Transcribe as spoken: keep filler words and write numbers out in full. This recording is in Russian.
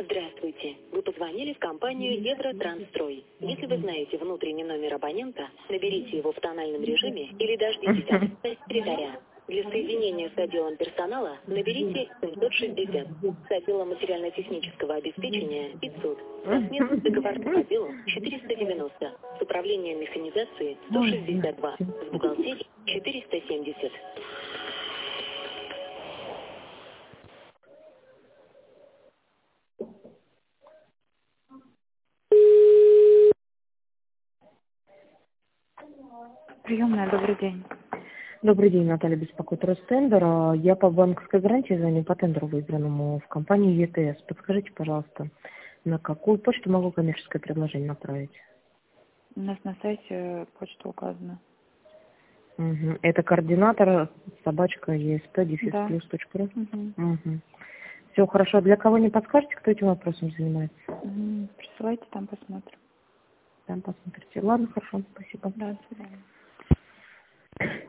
Здравствуйте. Вы позвонили в компанию Евротранстрой. Если вы знаете внутренний номер абонента, наберите его в тональном режиме или дождитесь от секретаря. Для соединения с отделом персонала наберите семьсот шестьдесят, с отделом материально-технического обеспечения пятьсот, со сменным договорным отделом четыреста девяносто, с управлением механизации сто шестьдесят два, с бухгалтерией четыреста семьдесят. Приемная, добрый день. Добрый день, Наталья, беспокоит Ростендер. А, Я по банковской гарантии звоню по тендеру, выигранному в компании ЕТС. Подскажите, пожалуйста, на какую почту могу коммерческое предложение направить? У нас на сайте почта указана. Угу. Это координатор собачка есп дефис Да. плюс точка ру. Угу. Угу. Все хорошо. Для кого не подскажете, кто этим вопросом занимается? Угу. Присылайте, там посмотрим. Там посмотрите. Ладно, хорошо, спасибо. Да, до свидания.